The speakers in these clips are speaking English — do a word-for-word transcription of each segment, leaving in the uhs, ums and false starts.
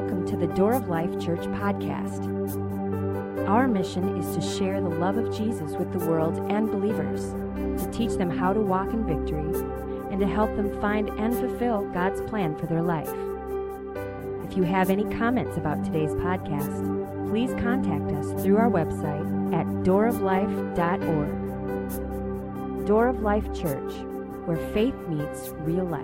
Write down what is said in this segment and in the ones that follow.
welcome to the Door of Life Church podcast. Our mission is to share the love of Jesus with the world and believers, to teach them how to walk in victory, and to help them find and fulfill God's plan for their life. If you have any comments about today's podcast, please contact us through our website at door of life dot org. Door of Life Church, where faith meets real life.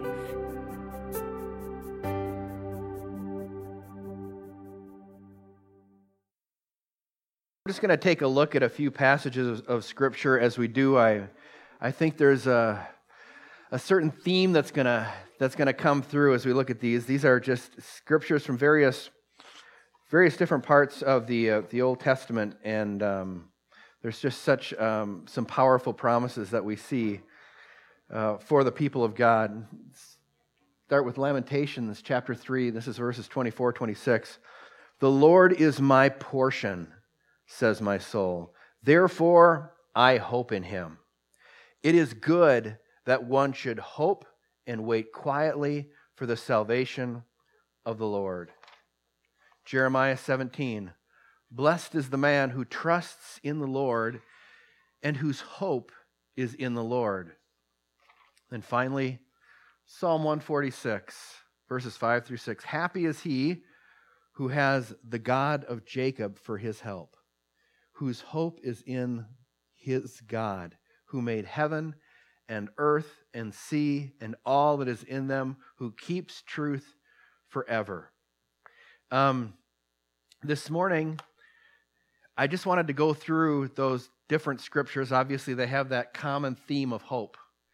We're just going to take a look at a few passages of, of Scripture. As we do, I, I think there's a, a certain theme that's going to that's going to come through as we look at these. These are just scriptures from various various different parts of the uh, the Old Testament, and um, there's just such um, some powerful promises that we see uh, for the people of God. Start with Lamentations chapter three. This is verses twenty-four, twenty-six. The Lord is my portion, says my soul. Therefore, I hope in him. It is good that one should hope and wait quietly for the salvation of the Lord. Jeremiah seventeen. Blessed is the man who trusts in the Lord and whose hope is in the Lord. And finally, Psalm one forty-six, verses five through six. Happy is he who has the God of Jacob for his help, whose hope is in his God, who made heaven and earth and sea and all that is in them, who keeps truth forever. Um, this morning, I just wanted to go through those different scriptures. Obviously, they have that common theme of hope.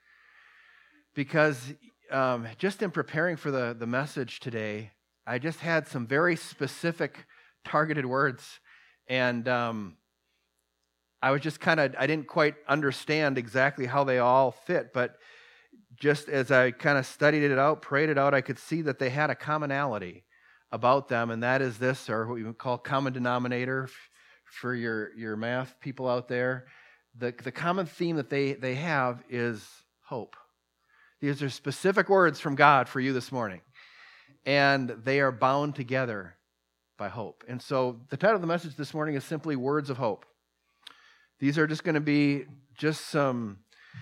Because um, just in preparing for the, the message today, I just had some very specific targeted words. And um, I was just kind of, I didn't quite understand exactly how they all fit, but just as I kind of studied it out, prayed it out, I could see that they had a commonality about them, and that is this, or what we would call common denominator for your, your math people out there. The, the common theme that they, they have is hope. These are specific words from God for you this morning, and they are bound together by hope. And so the title of the message this morning is simply Words of Hope. These are just going to be just some,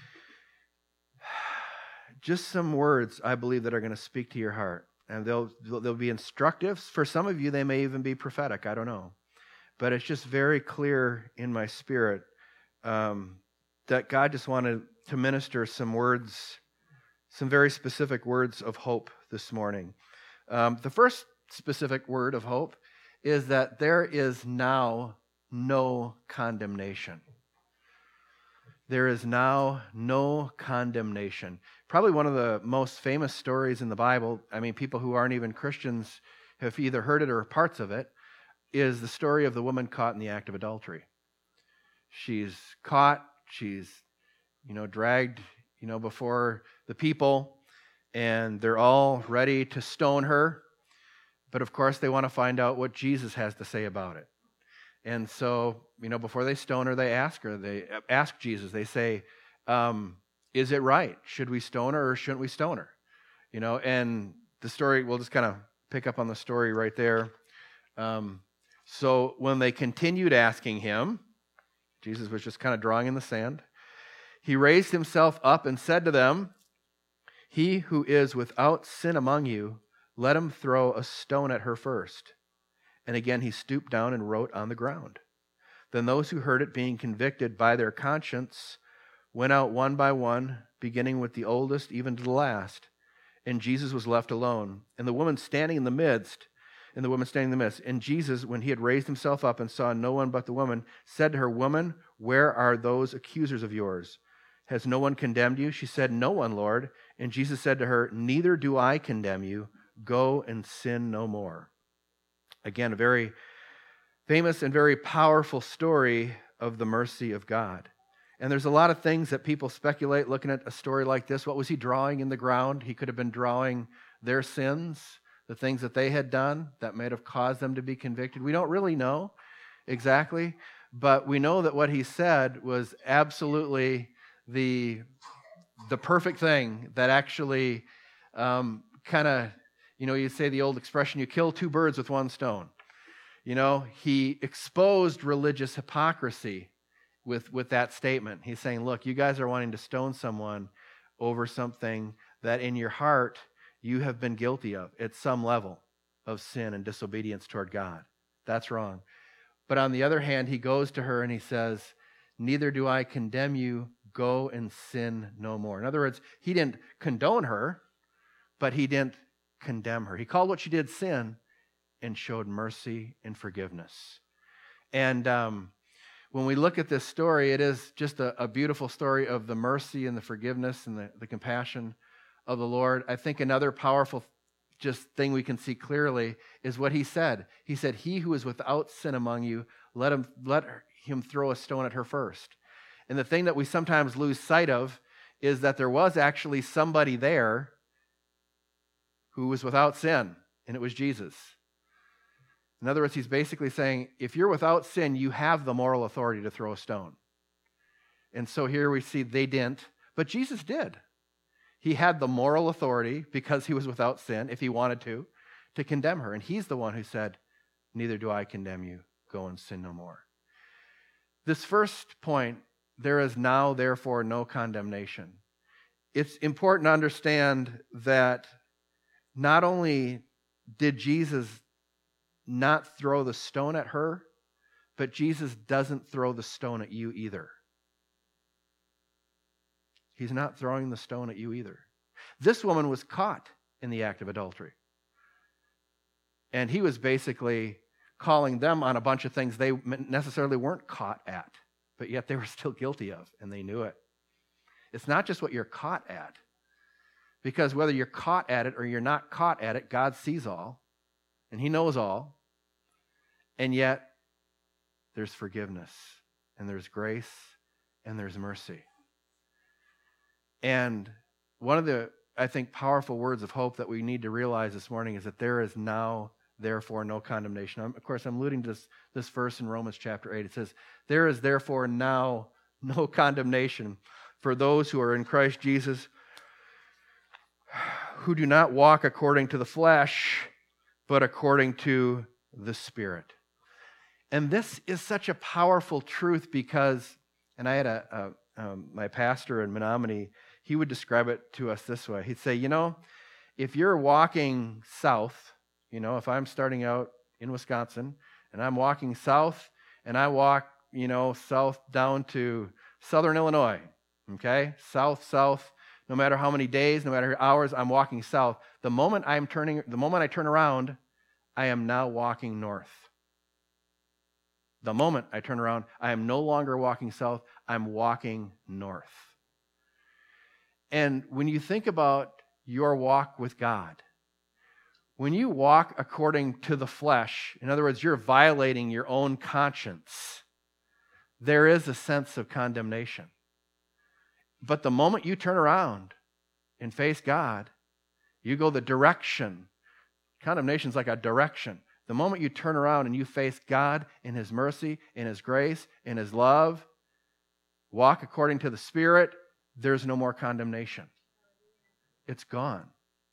just some words, I believe, that are going to speak to your heart. And they'll, they'll be instructive. For some of you, they may even be prophetic. I don't know. But it's just very clear in my spirit um, that God just wanted to minister some words, some very specific words of hope this morning. Um, the first specific word of hope is that there is now no condemnation. There is now no condemnation. Probably one of the most famous stories in the Bible, I mean, people who aren't even Christians have either heard it or parts of it, is the story of the woman caught in the act of adultery. She's caught, she's, you know, dragged, you know, before the people, and they're all ready to stone her. But of course, they want to find out what Jesus has to say about it. And so, you know, before they stone her, they ask her, they ask Jesus, they say, um, is it right? Should we stone her or shouldn't we stone her? You know, and the story, we'll just kind of pick up on the story right there. Um, so when they continued asking him, Jesus was just kind of drawing in the sand. He raised himself up and said to them, he who is without sin among you, let him throw a stone at her first. And again, he stooped down and wrote on the ground. Then those who heard it, being convicted by their conscience, went out one by one, beginning with the oldest even to the last. And Jesus was left alone. And the woman standing in the midst, and the woman standing in the midst. And Jesus, when he had raised himself up and saw no one but the woman, said to her, Woman, where are those accusers of yours? Has no one condemned you? She said, No one, Lord. And Jesus said to her, Neither do I condemn you. Go and sin no more. Again, a very famous and very powerful story of the mercy of God. And there's a lot of things that people speculate looking at a story like this. What was he drawing in the ground? He could have been drawing their sins, the things that they had done that might have caused them to be convicted. We don't really know exactly, but we know that what he said was absolutely the, the perfect thing that actually um, kind of You know, you say the old expression, you kill two birds with one stone. You know, he exposed religious hypocrisy with, with that statement. He's saying, look, you guys are wanting to stone someone over something that in your heart you have been guilty of at some level of sin and disobedience toward God. That's wrong. But on the other hand, he goes to her and he says, neither do I condemn you, go and sin no more. In other words, he didn't condone her, but he didn't condemn her. He called what she did sin and showed mercy and forgiveness. And um, when we look at this story, it is just a, a beautiful story of the mercy and the forgiveness and the, the compassion of the Lord. I think another powerful just thing we can see clearly is what he said. He said, he who is without sin among you, let him, let him throw a stone at her first. And the thing that we sometimes lose sight of is that there was actually somebody there who was without sin, and it was Jesus. In other words, he's basically saying, if you're without sin, you have the moral authority to throw a stone. And so here we see they didn't, but Jesus did. He had the moral authority, because he was without sin, if he wanted to, to condemn her. And he's the one who said, neither do I condemn you, go and sin no more. This first point, there is now therefore no condemnation. It's important to understand that not only did Jesus not throw the stone at her, but Jesus doesn't throw the stone at you either. He's not throwing the stone at you either. This woman was caught in the act of adultery. And he was basically calling them on a bunch of things they necessarily weren't caught at, but yet they were still guilty of, and they knew it. It's not just what you're caught at, because whether you're caught at it or you're not caught at it, God sees all, and he knows all, and yet there's forgiveness, and there's grace, and there's mercy. And one of the, I think, powerful words of hope that we need to realize this morning is that there is now, therefore, no condemnation. I'm, of course, I'm alluding to this, this verse in Romans chapter eight. It says, there is therefore now no condemnation for those who are in Christ Jesus, who do not walk according to the flesh, but according to the Spirit. And this is such a powerful truth because, and I had a, a um, my pastor in Menominee, he would describe it to us this way. He'd say, you know, if you're walking south, you know, if I'm starting out in Wisconsin and I'm walking south and I walk, you know, south down to southern Illinois, okay, south, south, no matter how many days, no matter how hours I'm walking south, the moment I'm turning, the moment I turn around, I am now walking north. The moment I turn around, I am no longer walking south, I'm walking north. And when you think about your walk with God, when you walk according to the flesh, in other words, you're violating your own conscience, there is a sense of condemnation. But the moment you turn around and face God, you go the direction. Condemnation is like a direction. The moment you turn around and you face God in his mercy, in his grace, in his love, walk according to the Spirit, there's no more condemnation. It's gone.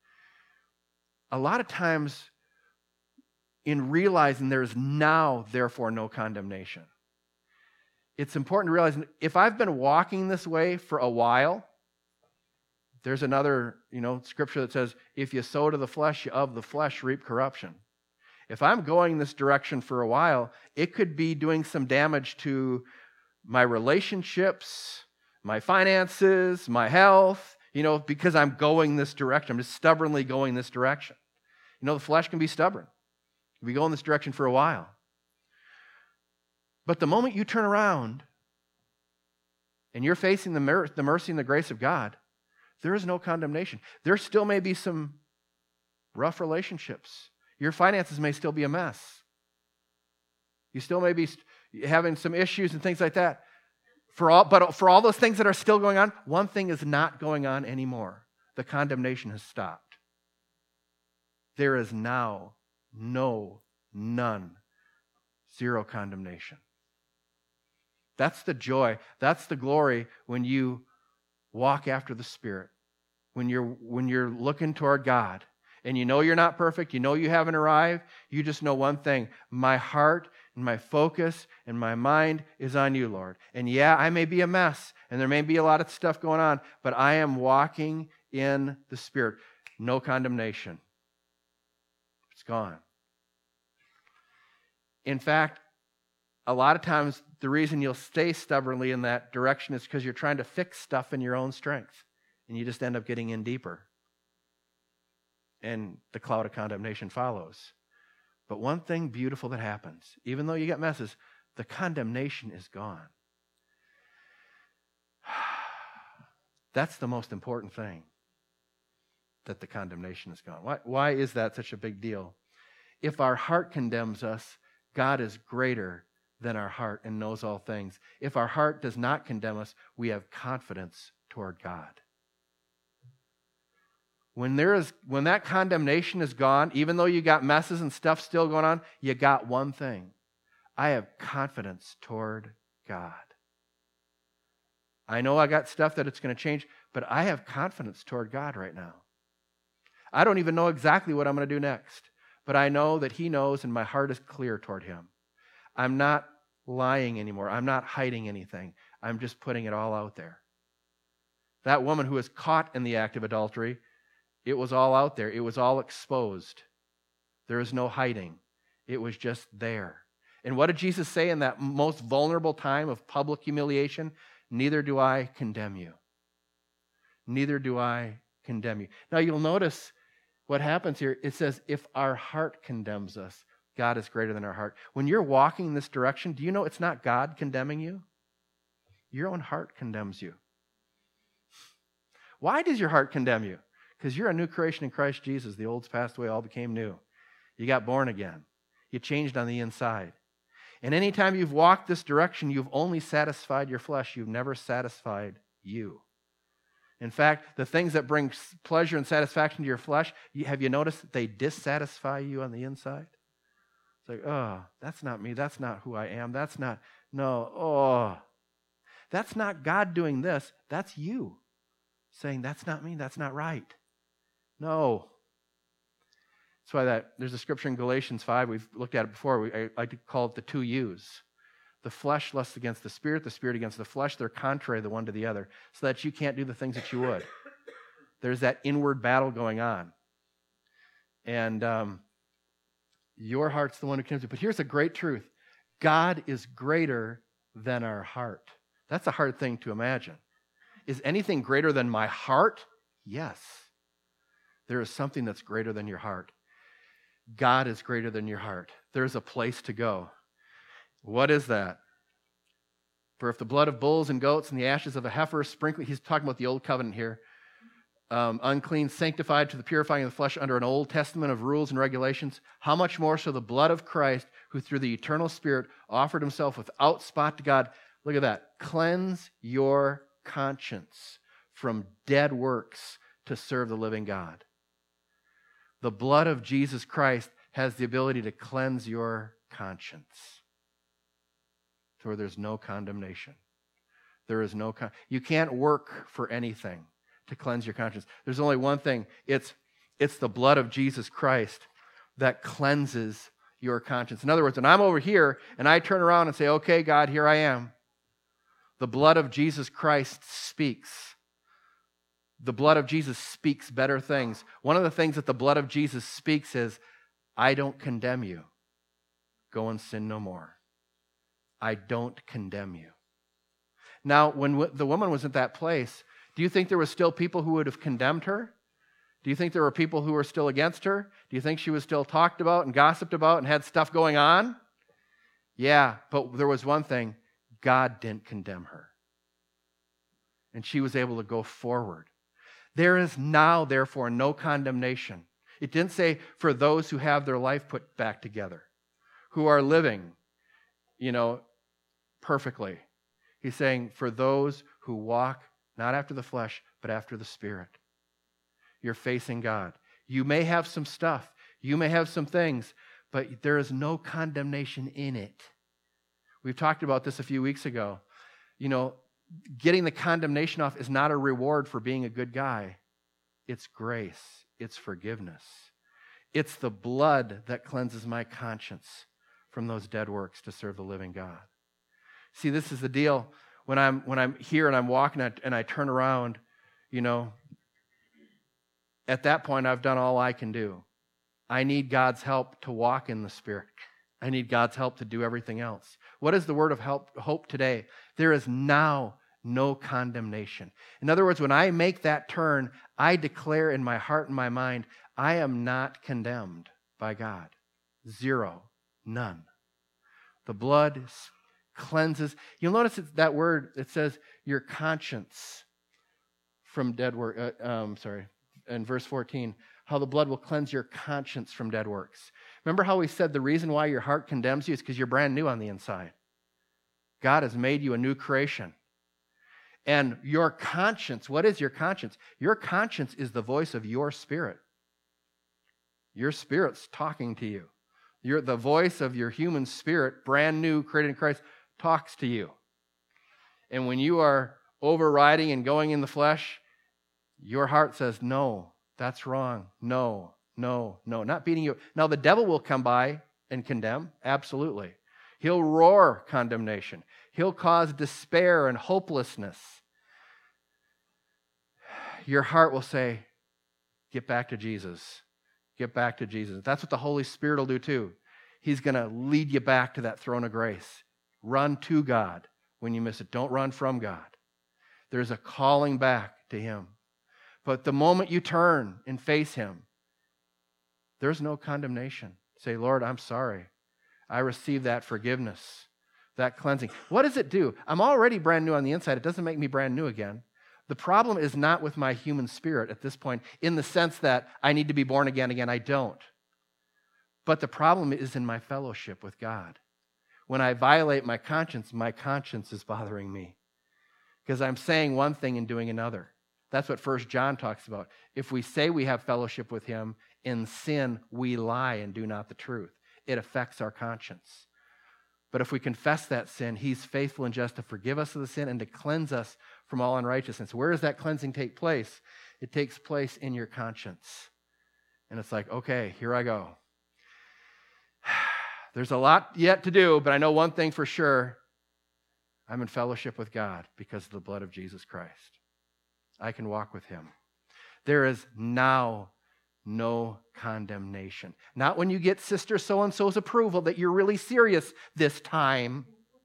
A lot of times, in realizing there is now, therefore, no condemnation, it's important to realize if I've been walking this way for a while, there's another, you know, scripture that says, if you sow to the flesh, you of the flesh reap corruption. If I'm going this direction for a while, it could be doing some damage to my relationships, my finances, my health, you know, because I'm going this direction. I'm just stubbornly going this direction. You know, the flesh can be stubborn. We go in this direction for a while. But the moment you turn around and you're facing the, mer- the mercy and the grace of God, there is no condemnation. There still may be some rough relationships. Your finances may still be a mess. You still may be having some issues and things like that. For all, but for all those things that are still going on, one thing is not going on anymore. The condemnation has stopped. There is now no, none, zero condemnation. That's the joy. That's the glory when you walk after the Spirit. When you're, when you're looking toward God and you know you're not perfect, you know you haven't arrived, you just know one thing: my heart and my focus and my mind is on you, Lord. And yeah, I may be a mess, and there may be a lot of stuff going on, but I am walking in the Spirit. No condemnation. It's gone. In fact, a lot of times the reason you'll stay stubbornly in that direction is because you're trying to fix stuff in your own strength, and you just end up getting in deeper. And the cloud of condemnation follows. But one thing beautiful that happens, even though you get messes, the condemnation is gone. That's the most important thing, that the condemnation is gone. Why, why is that such a big deal? If our heart condemns us, God is greater than our heart and knows all things. If our heart does not condemn us, we have confidence toward God. When there is, when that condemnation is gone, even though you got messes and stuff still going on, you got one thing. I have confidence toward God. I know I got stuff that it's going to change, but I have confidence toward God right now. I don't even know exactly what I'm going to do next, but I know that He knows, and my heart is clear toward Him. I'm not lying anymore. I'm not hiding anything. I'm just putting it all out there. That woman who was caught in the act of adultery, it was all out there. It was all exposed. There is no hiding. It was just there. And what did Jesus say in that most vulnerable time of public humiliation? Neither do I condemn you. Neither do I condemn you. Now you'll notice what happens here. It says, if our heart condemns us, God is greater than our heart. When you're walking in this direction, do you know it's not God condemning you? Your own heart condemns you. Why does your heart condemn you? Because you're a new creation in Christ Jesus. The old's passed away, all became new. You got born again. You changed on the inside. And anytime you've walked this direction, you've only satisfied your flesh. You've never satisfied you. In fact, the things that bring pleasure and satisfaction to your flesh, have you noticed that they dissatisfy you on the inside? It's like, oh, that's not me. That's not who I am. That's not, no, oh. That's not God doing this. That's you saying, that's not me. That's not right. No. That's why that there's a scripture in Galatians five. We've looked at it before. We, I like to call it the two U's. The flesh lusts against the spirit, the spirit against the flesh. They're contrary the one to the other, so that you can't do the things that you would. There's that inward battle going on. And um, your heart's the one who condemns you. But here's a great truth. God is greater than our heart. That's a hard thing to imagine. Is anything greater than my heart? Yes. There is something that's greater than your heart. God is greater than your heart. There's a place to go. What is that? For if the blood of bulls and goats and the ashes of a heifer sprinkling, he's talking about the old covenant here, um, unclean, sanctified to the purifying of the flesh under an Old Testament of rules and regulations, how much more so the blood of Christ, who through the eternal Spirit offered himself without spot to God. Look at that. Cleanse your conscience from dead works to serve the living God. The blood of Jesus Christ has the ability to cleanse your conscience. So there's no condemnation. There is no con- you can't work for anything to cleanse your conscience. There's only one thing. It's it's the blood of Jesus Christ that cleanses your conscience. In other words, when I'm over here and I turn around and say, "Okay, God, here I am." The blood of Jesus Christ speaks. The blood of Jesus speaks better things. One of the things that the blood of Jesus speaks is, I don't condemn you. Go and sin no more. I don't condemn you. Now, when w- the woman was at that place, do you think there were still people who would have condemned her? Do you think there were people who were still against her? Do you think she was still talked about and gossiped about and had stuff going on? Yeah, but there was one thing. God didn't condemn her. And she was able to go forward. There is now, therefore, no condemnation. It didn't say for those who have their life put back together, who are living, you know, perfectly. He's saying for those who walk not after the flesh, but after the Spirit. You're facing God. You may have some stuff. You may have some things, but there is no condemnation in it. We've talked about this a few weeks ago. You know, getting the condemnation off is not a reward for being a good guy. It's grace. It's forgiveness. It's the blood that cleanses my conscience from those dead works to serve the living God. See, this is the deal. When I'm when I'm here and I'm walking and I turn around, you know, at that point I've done all I can do. I need God's help to walk in the Spirit. I need God's help to do everything else. What is the word of help, hope today? There is now no condemnation. In other words, when I make that turn, I declare in my heart and my mind, I am not condemned by God. Zero. None. The blood cleanses. You'll notice it's that word, it says your conscience from dead work. Uh, um, sorry, in verse fourteen, how the blood will cleanse your conscience from dead works. Remember how we said the reason why your heart condemns you is because you're brand new on the inside. God has made you a new creation. And your conscience, what is your conscience? Your conscience is the voice of your spirit. Your spirit's talking to you. Your, the voice of your human spirit, brand new, created in Christ, talks to you. And when you are overriding and going in the flesh, your heart says, no, that's wrong. No, no, no. Not beating you. Now, the devil will come by and condemn. Absolutely. He'll roar condemnation. He'll cause despair and hopelessness. Your heart will say, get back to Jesus. Get back to Jesus. That's what the Holy Spirit will do too. He's going to lead you back to that throne of grace. Run to God when you miss it. Don't run from God. There's a calling back to Him. But the moment you turn and face Him, there's no condemnation. Say, Lord, I'm sorry. I receive that forgiveness, that cleansing. What does it do? I'm already brand new on the inside. It doesn't make me brand new again. The problem is not with my human spirit at this point, in the sense that I need to be born again again. I don't. But the problem is in my fellowship with God. When I violate my conscience, my conscience is bothering me because I'm saying one thing and doing another. That's what First John talks about. If we say we have fellowship with Him, in sin we lie and do not the truth. It affects our conscience. But if we confess that sin, He's faithful and just to forgive us of the sin and to cleanse us from all unrighteousness. Where does that cleansing take place? It takes place in your conscience. And it's like, okay, here I go. There's a lot yet to do, but I know one thing for sure. I'm in fellowship with God because of the blood of Jesus Christ. I can walk with Him. There is now no condemnation. Not when you get Sister so-and-so's approval that you're really serious this time.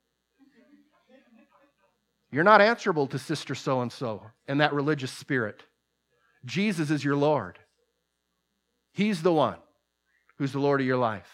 You're not answerable to Sister so-and-so and that religious spirit. Jesus is your Lord. He's the one who's the Lord of your life.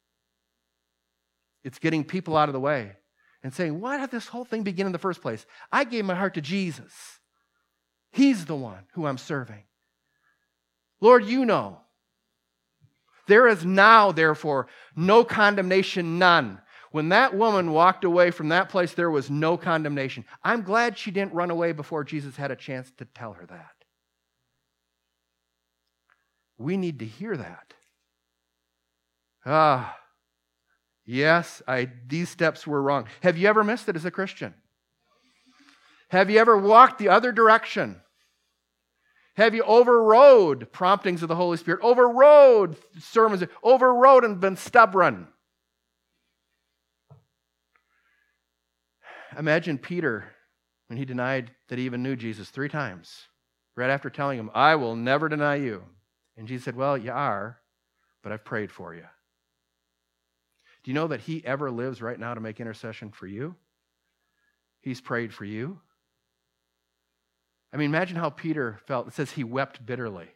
It's getting people out of the way and saying, why did this whole thing begin in the first place? I gave my heart to Jesus. He's the one who I'm serving. Lord, you know. There is now, therefore, no condemnation, none. When that woman walked away from that place, there was no condemnation. I'm glad she didn't run away before Jesus had a chance to tell her that. We need to hear that. Ah, yes, I, these steps were wrong. Have you ever missed it as a Christian? Have you ever walked the other direction? Have you overrode promptings of the Holy Spirit, overrode sermons, overrode and been stubborn? Imagine Peter when he denied that he even knew Jesus three times, right after telling him, I will never deny you. And Jesus said, well, you are, but I've prayed for you. Do you know that He ever lives right now to make intercession for you? He's prayed for you. I mean, imagine how Peter felt. It says he wept bitterly.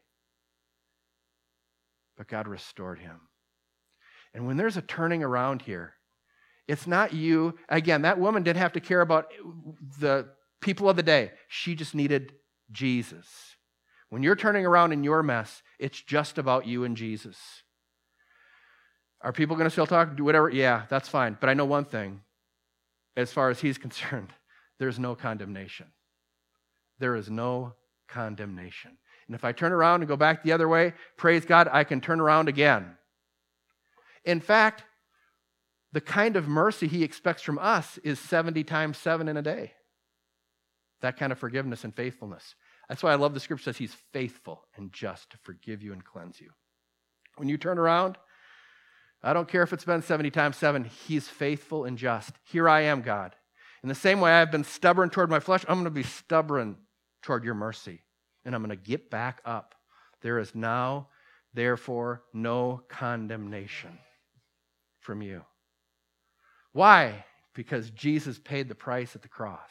But God restored him. And when there's a turning around here, it's not you. Again, that woman didn't have to care about the people of the day. She just needed Jesus. When you're turning around in your mess, it's just about you and Jesus. Are people going to still talk? Do whatever? Yeah, that's fine. But I know one thing. As far as He's concerned, there's no condemnation. There is no condemnation. And if I turn around and go back the other way, praise God, I can turn around again. In fact, the kind of mercy He expects from us is seventy times seven in a day. That kind of forgiveness and faithfulness. That's why I love the scripture says He's faithful and just to forgive you and cleanse you. When you turn around, I don't care if it's been seventy times seven, he's faithful and just. Here I am, God. In the same way I've been stubborn toward my flesh, I'm going to be stubborn toward your mercy. And I'm going to get back up. There is now, therefore, no condemnation from you. Why? Because Jesus paid the price at the cross.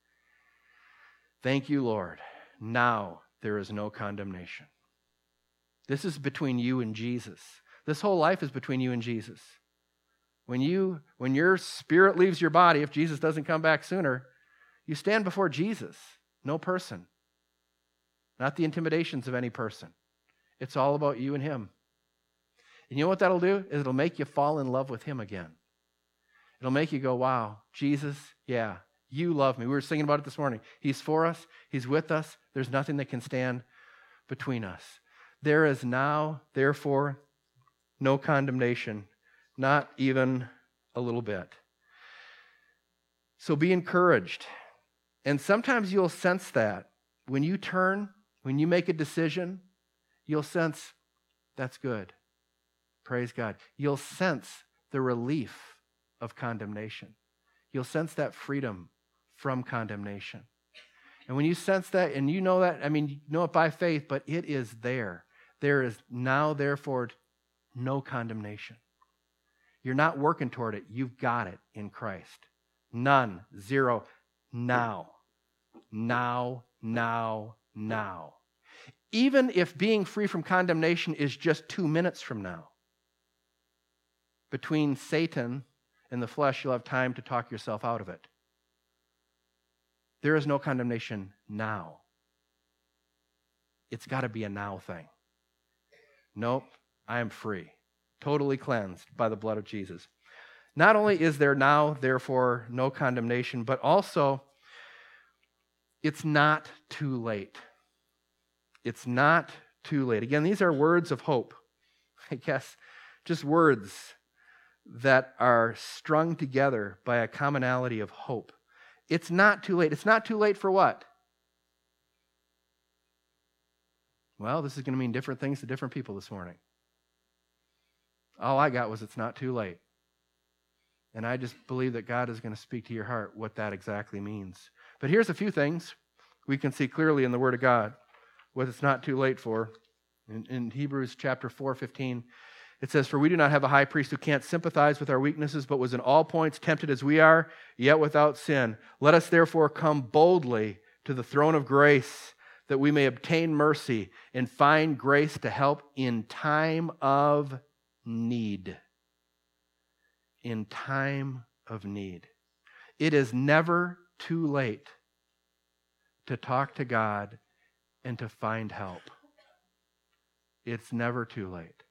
Thank you, Lord. Now there is no condemnation. This is between you and Jesus. This whole life is between you and Jesus. When you, when your spirit leaves your body, if Jesus doesn't come back sooner, you stand before Jesus, no person. Not the intimidations of any person. It's all about you and him. And you know what that'll do? Is it'll make you fall in love with him again. It'll make you go, wow, Jesus, yeah, you love me. We were singing about it this morning. He's for us. He's with us. There's nothing that can stand between us. There is now, therefore, no condemnation, not even a little bit. So be encouraged. And sometimes you'll sense that. When you turn, when you make a decision, you'll sense, that's good. Praise God. You'll sense the relief of condemnation. You'll sense that freedom from condemnation. And when you sense that, and you know that, I mean, you know it by faith, but it is there. There is now, therefore, no condemnation. You're not working toward it. You've got it in Christ. None. Zero. Now. Now. Now. Now. Even if being free from condemnation is just two minutes from now, between Satan and the flesh, you'll have time to talk yourself out of it. There is no condemnation now. It's got to be a now thing. Nope, I am free, totally cleansed by the blood of Jesus. Not only is there now, therefore, no condemnation, but also it's not too late. It's not too late. Again, these are words of hope. I guess just words that are strung together by a commonality of hope. It's not too late. It's not too late for what? Well, this is going to mean different things to different people this morning. All I got was it's not too late. And I just believe that God is going to speak to your heart what that exactly means. But here's a few things we can see clearly in the Word of God, what it's not too late for. In, in Hebrews chapter four fifteen, it says, "For we do not have a high priest who can't sympathize with our weaknesses, but was in all points tempted as we are, yet without sin. Let us therefore come boldly to the throne of grace, that we may obtain mercy and find grace to help in time of need." In time of need. It is never too late to talk to God and to find help. It's never too late.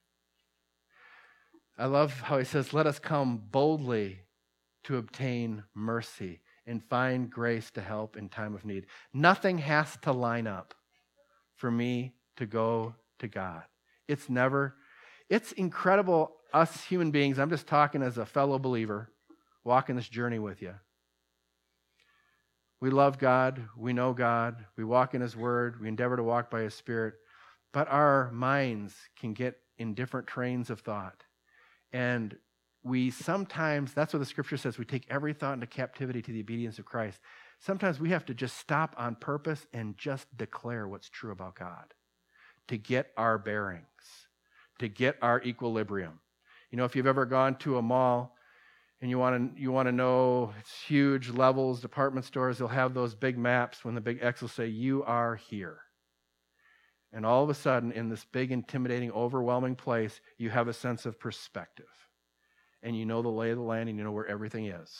I love how he says, let us come boldly to obtain mercy and find grace to help in time of need. Nothing has to line up for me to go to God. It's never, it's incredible, us human beings, I'm just talking as a fellow believer, walking this journey with you. We love God, we know God, we walk in His Word, we endeavor to walk by His Spirit, but our minds can get in different trains of thought. And we sometimes, that's what the Scripture says, we take every thought into captivity to the obedience of Christ. Sometimes we have to just stop on purpose and just declare what's true about God to get our bearings, to get our equilibrium. You know, if you've ever gone to a mall and you want to you want to know, it's huge levels, department stores, they'll have those big maps when the big X will say, you are here. And all of a sudden, in this big, intimidating, overwhelming place, you have a sense of perspective. And you know the lay of the land and you know where everything is.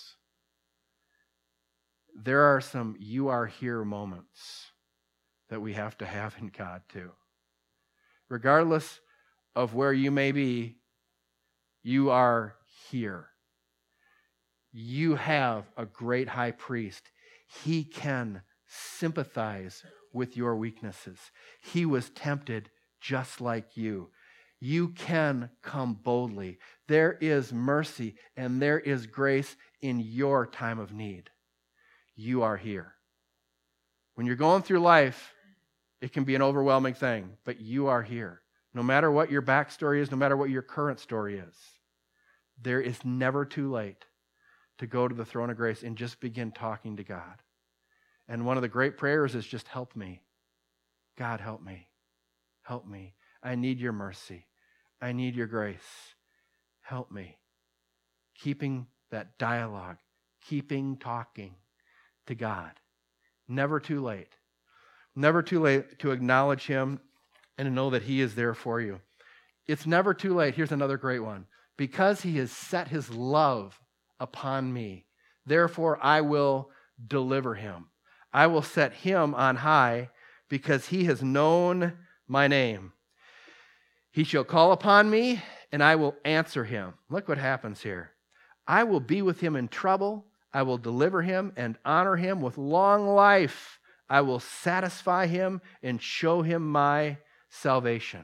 There are some you are here moments that we have to have in God too. Regardless of where you may be, you are here. You have a great high priest. He can sympathize with your weaknesses. He was tempted just like you. You can come boldly. There is mercy and there is grace in your time of need. You are here. When you're going through life, it can be an overwhelming thing, but you are here. No matter what your backstory is, no matter what your current story is, there is never too late to go to the throne of grace and just begin talking to God. And one of the great prayers is just help me. God, help me. Help me. I need your mercy. I need your grace. Help me. Keeping that dialogue, keeping talking to God. Never too late. Never too late to acknowledge him and to know that he is there for you. It's never too late. Here's another great one. Because he has set his love upon me, therefore I will deliver him. I will set him on high because he has known my name. He shall call upon me and I will answer him. Look what happens here. I will be with him in trouble. I will deliver him and honor him with long life. I will satisfy him and show him my salvation.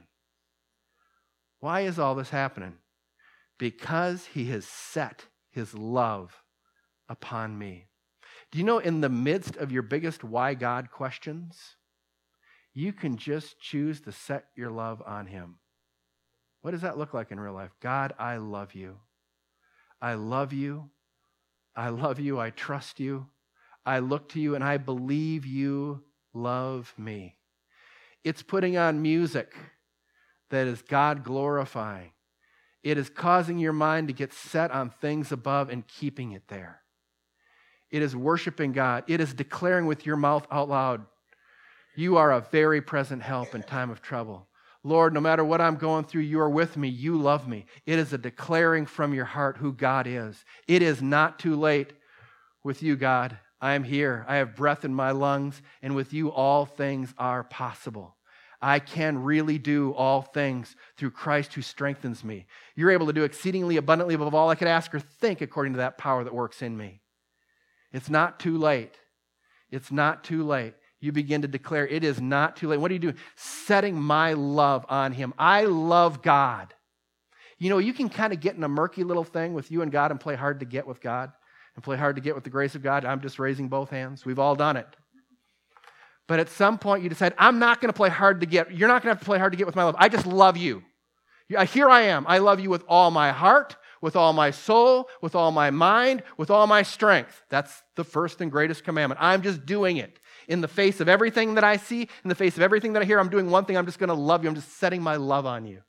Why is all this happening? Because he has set his love upon me. Do you know, in the midst of your biggest why God questions, you can just choose to set your love on him. What does that look like in real life? God, I love you. I love you. I love you. I trust you. I look to you and I believe you love me. It's putting on music that is God glorifying. It is causing your mind to get set on things above and keeping it there. It is worshiping God. It is declaring with your mouth out loud, you are a very present help in time of trouble. Lord, no matter what I'm going through, you are with me. You love me. It is a declaring from your heart who God is. It is not too late with you, God. I am here. I have breath in my lungs, and with you all things are possible. I can really do all things through Christ who strengthens me. You're able to do exceedingly abundantly above all I could ask or think according to that power that works in me. It's not too late. It's not too late. You begin to declare it is not too late. What are you doing? Setting my love on him. I love God. You know, you can kind of get in a murky little thing with you and God and play hard to get with God and play hard to get with the grace of God. I'm just raising both hands. We've all done it. But at some point you decide, I'm not going to play hard to get. You're not going to have to play hard to get with my love. I just love you. Here I am. I love you with all my heart, with all my soul, with all my mind, with all my strength. That's the first and greatest commandment. I'm just doing it. In the face of everything that I see, in the face of everything that I hear, I'm doing one thing. I'm just going to love you. I'm just setting my love on you.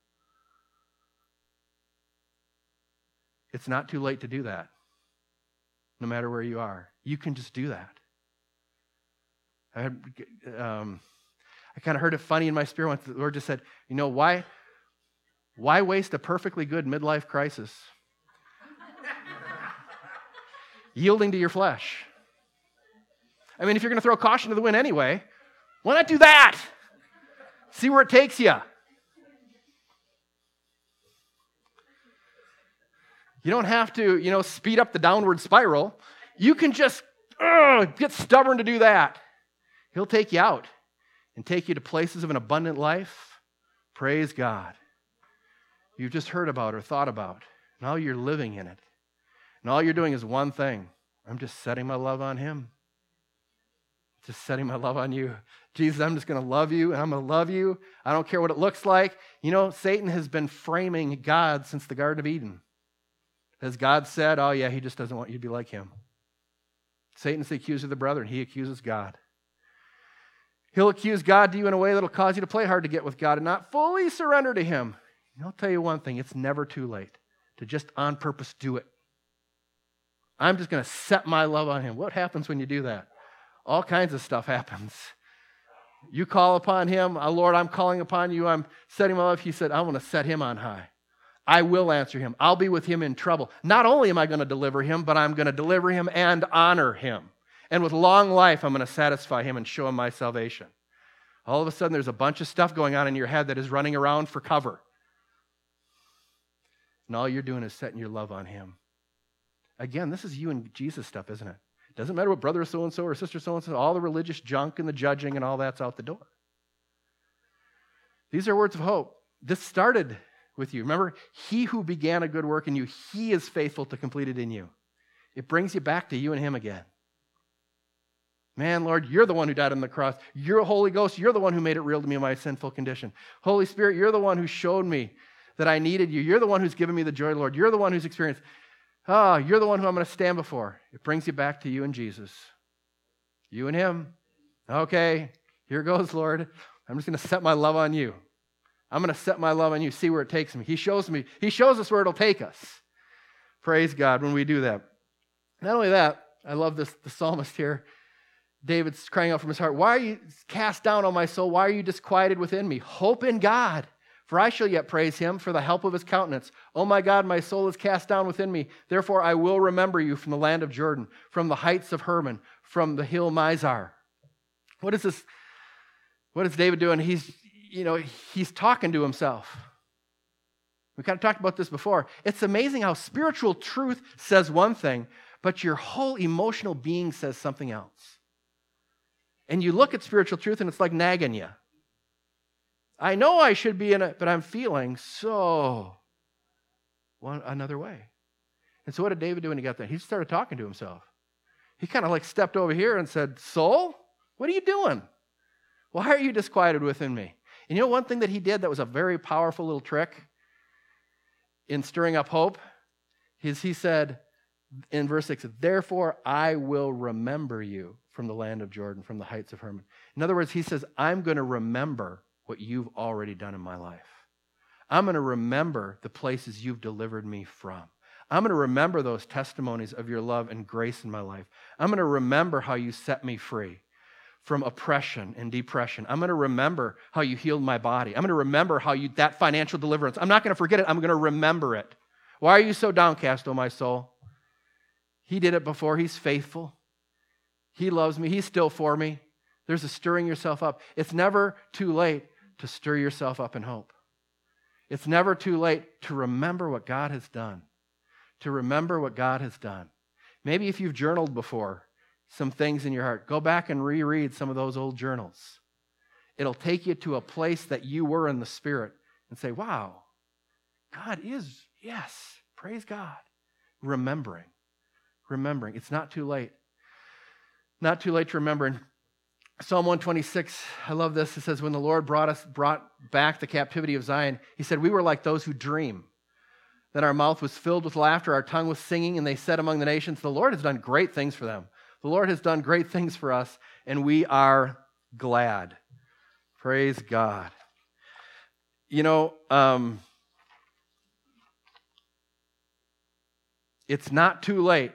It's not too late to do that. No matter where you are. You can just do that. I had, um, I kind of heard it funny in my spirit once. The Lord just said, you know, why, why waste a perfectly good midlife crisis? Yielding to your flesh. I mean, if you're going to throw caution to the wind anyway, why not do that? See where it takes you. You don't have to, you know, speed up the downward spiral. You can just uh, get stubborn to do that. He'll take you out and take you to places of an abundant life. Praise God. You've just heard about or thought about. Now you're living in it. And all you're doing is one thing. I'm just setting my love on him. Just setting my love on you. Jesus, I'm just going to love you, and I'm going to love you. I don't care what it looks like. You know, Satan has been framing God since the Garden of Eden. Has God said, oh yeah, he just doesn't want you to be like him. Satan's the accuser of the brethren. He accuses God. He'll accuse God to you in a way that'll cause you to play hard to get with God and not fully surrender to him. And I'll tell you one thing, it's never too late to just on purpose do it. I'm just going to set my love on him. What happens when you do that? All kinds of stuff happens. You call upon him, oh, Lord, I'm calling upon you, I'm setting my love. He said, I want to set him on high. I will answer him. I'll be with him in trouble. Not only am I going to deliver him, but I'm going to deliver him and honor him. And with long life, I'm going to satisfy him and show him my salvation. All of a sudden, there's a bunch of stuff going on in your head that is running around for cover. And all you're doing is setting your love on him. Again, this is you and Jesus stuff, isn't it? Doesn't matter what brother so-and-so or sister so-and-so, all the religious junk and the judging and all that's out the door. These are words of hope. This started with you. Remember, he who began a good work in you, he is faithful to complete it in you. It brings you back to you and him again. Man, Lord, you're the one who died on the cross. You're Holy Ghost. You're the one who made it real to me in my sinful condition. Holy Spirit, you're the one who showed me that I needed you. You're the one who's given me the joy, Lord. You're the one who's experienced. Ah, oh, you're the one who I'm going to stand before. It brings you back to you and Jesus. You and him. Okay, here goes, Lord. I'm just going to set my love on you. I'm going to set my love on you, see where it takes me. He shows me. He shows us where it'll take us. Praise God when we do that. Not only that, I love this, the psalmist here. David's crying out from his heart, why are you cast down, O my soul? Why are you disquieted within me? Hope in God, for I shall yet praise him for the help of his countenance. O my God, my soul is cast down within me. Therefore I will remember you from the land of Jordan, from the heights of Hermon, from the hill Mizar. What is this? What is David doing? He's, you know, he's talking to himself. We kind of talked about this before. It's amazing how spiritual truth says one thing, but your whole emotional being says something else. And you look at spiritual truth and it's like nagging you. I know I should be in it, but I'm feeling so one another way. And so what did David do when he got there? He started talking to himself. He kind of like stepped over here and said, soul, what are you doing? Why are you disquieted within me? And you know one thing that he did that was a very powerful little trick in stirring up hope is he said in verse six, therefore I will remember you from the land of Jordan, from the heights of Hermon. In other words, he says, I'm going to remember what you've already done in my life. I'm going to remember the places you've delivered me from. I'm going to remember those testimonies of your love and grace in my life. I'm going to remember how you set me free from oppression and depression. I'm going to remember how you healed my body. I'm going to remember how you, that financial deliverance. I'm not going to forget it. I'm going to remember it. Why are you so downcast, O my soul? He did it before. He's faithful. He loves me. He's still for me. There's a stirring yourself up. It's never too late to stir yourself up in hope. It's never too late to remember what God has done. To remember what God has done. Maybe if you've journaled before, some things in your heart, go back and reread some of those old journals. It'll take you to a place that you were in the Spirit and say, wow, God is, yes, praise God. Remembering. Remembering. It's not too late. Not too late to remember. In Psalm one twenty-six, I love this. It says, when the Lord brought us, brought back the captivity of Zion, he said, we were like those who dream. Then our mouth was filled with laughter, our tongue was singing, and they said among the nations, the Lord has done great things for them. The Lord has done great things for us, and we are glad. Praise God. You know, um, it's not too late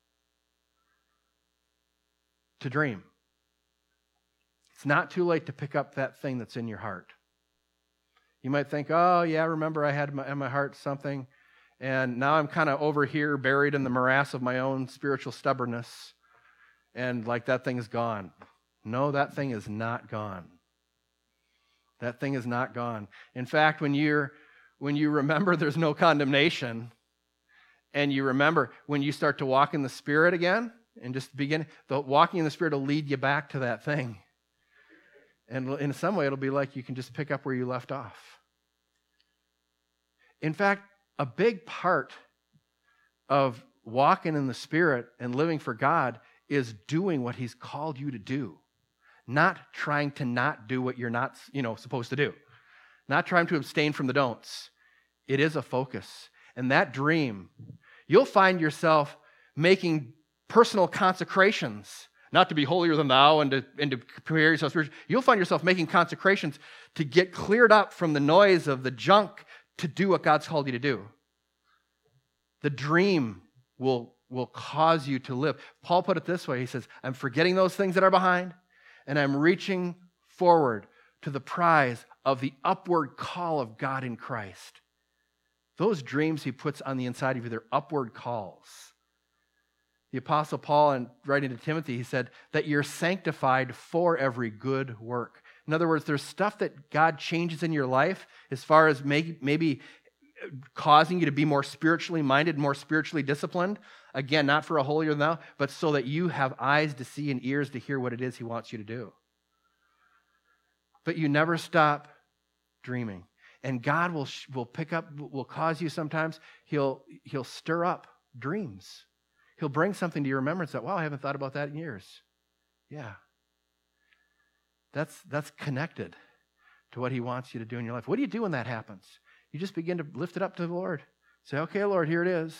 to dream. It's not too late to pick up that thing that's in your heart. You might think, oh, yeah, remember I had in my heart something, and now I'm kind of over here buried in the morass of my own spiritual stubbornness, and like that thing is gone. No, that thing is not gone. That thing is not gone. In fact, when you're when you remember there's no condemnation, and you remember when you start to walk in the Spirit again, and just begin, the walking in the Spirit will lead you back to that thing. And in some way, it'll be like you can just pick up where you left off. In fact, a big part of walking in the Spirit and living for God is doing what He's called you to do. Not trying to not do what you're not, you know, supposed to do. Not trying to abstain from the don'ts. It is a focus. And that dream, you'll find yourself making personal consecrations, not to be holier than thou and to, and to prepare yourself spiritually. You'll find yourself making consecrations to get cleared up from the noise of the junk to do what God's called you to do. The dream will, will cause you to live. Paul put it this way. He says, I'm forgetting those things that are behind, and I'm reaching forward to the prize of the upward call of God in Christ. Those dreams he puts on the inside of you, they're upward calls. The Apostle Paul, in writing to Timothy, he said that you're sanctified for every good work. In other words, there's stuff that God changes in your life as far as maybe causing you to be more spiritually minded, more spiritually disciplined. Again, not for a holier than thou, but so that you have eyes to see and ears to hear what it is he wants you to do. But you never stop dreaming. And God will will pick up, will cause you sometimes, he'll he'll stir up dreams. He'll bring something to your remembrance that, wow, I haven't thought about that in years. Yeah. That's, that's connected to what he wants you to do in your life. What do you do when that happens? You just begin to lift it up to the Lord. Say, okay, Lord, here it is.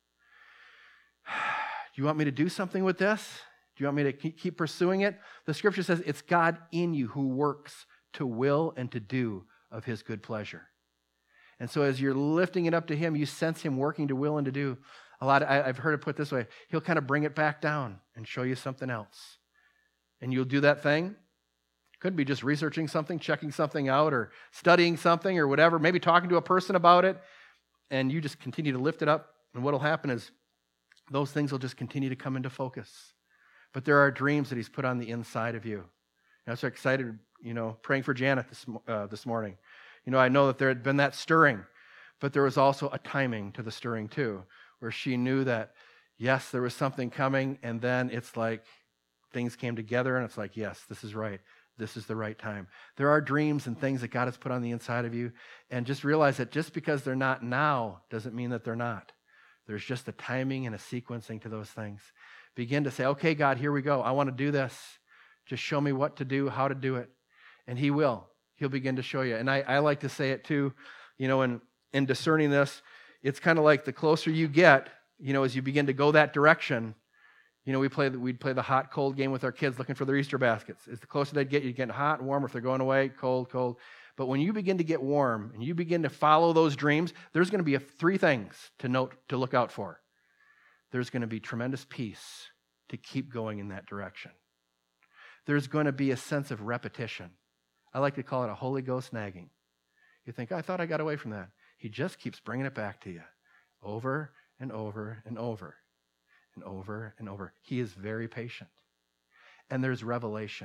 Do you want me to do something with this? Do you want me to keep pursuing it? The scripture says it's God in you who works to will and to do of his good pleasure. And so as you're lifting it up to him, you sense him working to will and to do. A lot. Of, I, I've heard it put this way. He'll kind of bring it back down and show you something else. And you'll do that thing. Could be just researching something, checking something out, or studying something or whatever, maybe talking to a person about it, and you just continue to lift it up, and what will happen is those things will just continue to come into focus. But there are dreams that he's put on the inside of you. And I was so excited, you know, praying for Janet this, uh, this morning. You know, I know that there had been that stirring, but there was also a timing to the stirring too, where she knew that, yes, there was something coming, and then it's like things came together, and it's like, yes, this is right. This is the right time. There are dreams and things that God has put on the inside of you, and just realize that just because they're not now doesn't mean that they're not. There's just a timing and a sequencing to those things. Begin to say, okay, God, here we go. I want to do this. Just show me what to do, how to do it. And he will. He'll begin to show you. And I, I like to say it too, you know, in, in discerning this, it's kind of like the closer you get, you know, as you begin to go that direction. You know, we play the, we'd play the hot, cold game with our kids looking for their Easter baskets. As the closer they'd get, you'd get hot and warm. If they're going away, cold, cold. But when you begin to get warm and you begin to follow those dreams, there's going to be a, three things to note, to look out for. There's going to be tremendous peace to keep going in that direction. There's going to be a sense of repetition. I like to call it a Holy Ghost nagging. You think, oh, I thought I got away from that. He just keeps bringing it back to you over and over and over. And over and over. He is very patient. And there's revelation.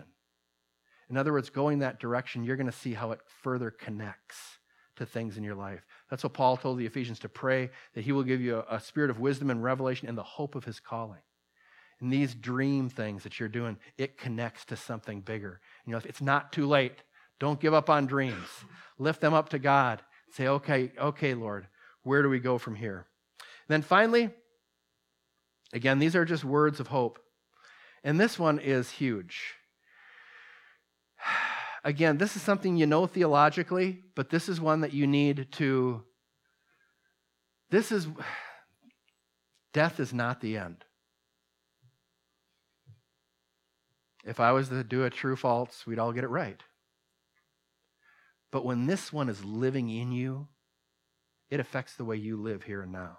In other words, going that direction, you're going to see how it further connects to things in your life. That's what Paul told the Ephesians to pray, that he will give you a, a spirit of wisdom and revelation and the hope of his calling. And these dream things that you're doing, it connects to something bigger. You know, it's not too late. Don't give up on dreams. Lift them up to God. Say, okay, okay, Lord, where do we go from here? And then finally, again, these are just words of hope. And this one is huge. Again, this is something you know theologically, but this is one that you need to, this is, death is not the end. If I was to do a true false, we'd all get it right. But when this one is living in you, it affects the way you live here and now.